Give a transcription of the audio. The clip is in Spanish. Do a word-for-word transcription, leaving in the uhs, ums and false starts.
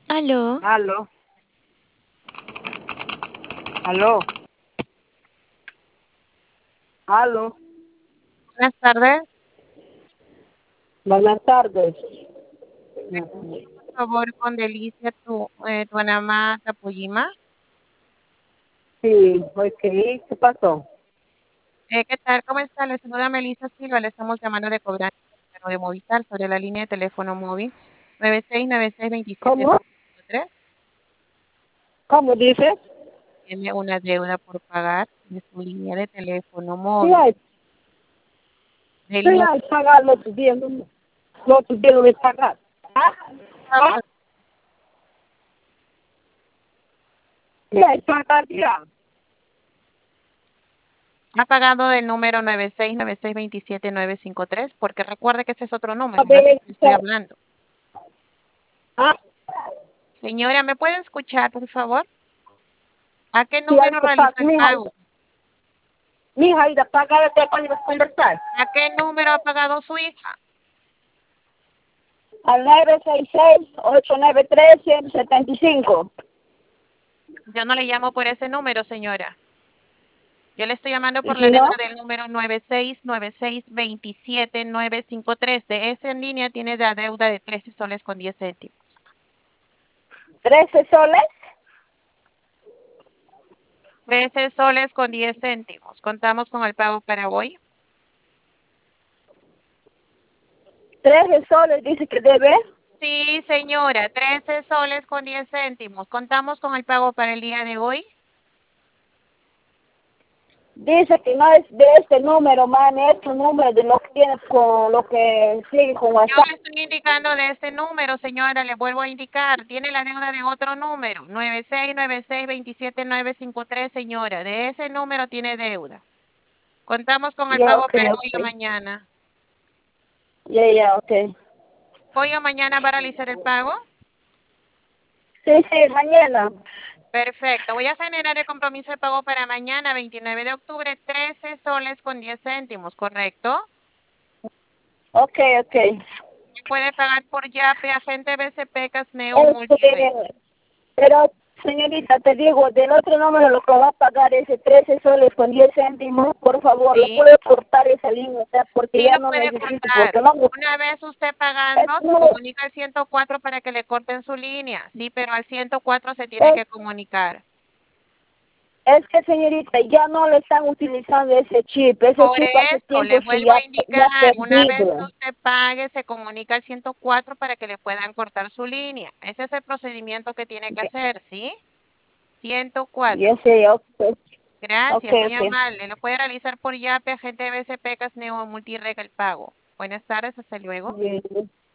Aló, Aló, aló, aló. buenas tardes. Buenas tardes. ¿Me comunico, por favor, con Delicia, tu, eh, tu Anamá Tapuyima? Sí, ok, ¿qué pasó? Eh, ¿qué tal? ¿Cómo está? Le saluda Melissa Silva. Le estamos llamando de cobranza de Movistar sobre la línea de teléfono móvil nueve seis nueve seis dos siete ¿Cómo? tres. ¿Cómo dices? Tiene una deuda por pagar de su línea de teléfono Sí móvil. hay, sí Delicia, hay pagar los días, los días de pagar. ¿Ah? ¿Ah? Sí hay pagar ya. ha pagado del número nueve seis nueve seis dos siete nueve cinco tres, porque recuerde que ese es otro A número, no es el ver, que estoy hablando. ¿ah? Señora, ¿me puede escuchar, por favor? ¿A qué Sí hay número que pagar. realizó el Mi hija, pago? mi hija, ir a pagar, ¿te puedes conversar? ¿A qué número ha pagado su hija? Al nueve seis seis, ocho nueve tres, siete cinco. Yo no le llamo por ese número, señora. Yo le estoy llamando ¿Y por la si no? deuda del número nueve seis nueve seis dos siete nueve cinco tres. De esa en línea tiene la deuda de trece soles con diez céntimos. ¿Trece soles? trece soles con diez céntimos. ¿Contamos con el pago para hoy? ¿Trece soles dice que debe? Sí, señora, trece soles con diez céntimos. ¿Contamos con el pago para el día de hoy? Dice que no es de este número, man, es un número de lo que tiene con lo que sigue con Yo WhatsApp. le estoy indicando de este número, señora, le vuelvo a indicar. Tiene la deuda de otro número, nueve seis nueve seis dos siete nueve cinco tres, señora. De ese número tiene deuda. Contamos con el Ya, pago ok, para hoy o ok. mañana. Ya, ya, ok. ¿Hoy o mañana va a realizar el pago? Sí, sí, mañana. Perfecto. Voy a generar el compromiso de pago para mañana, veintinueve de octubre, trece soles con diez céntimos, ¿correcto? Ok, ok. Puede pagar por Yape, Agente B C P, Casneo, Multired. Este, pero, señorita, te digo, del otro número lo que va a pagar es de trece soles con diez céntimos, por favor, ¿lo Sí, puede cortar esa línea? O sea, porque sí ya lo no puede necesito, cortar. porque no me... Una vez usted Es, pagando, se no, comunica al ciento cuatro para que le corten su línea. Sí, pero al ciento cuatro se tiene es que comunicar. Es que, señorita, ya no le están utilizando ese chip. Ese Por chip hace eso, le tiempo que vuelvo ya, a ya indicar, una vez que perdido. usted pague, se comunica al ciento cuatro para que le puedan cortar su línea. Ese es el procedimiento que tiene que hacer, ¿sí? ciento Ya cuatro. sé, ok, ok, Gracias, muy ok. amable. Lo puede realizar por Yape, Agente B C P, Casneo, Multireg, el pago. Buenas tardes, hasta luego. Bien.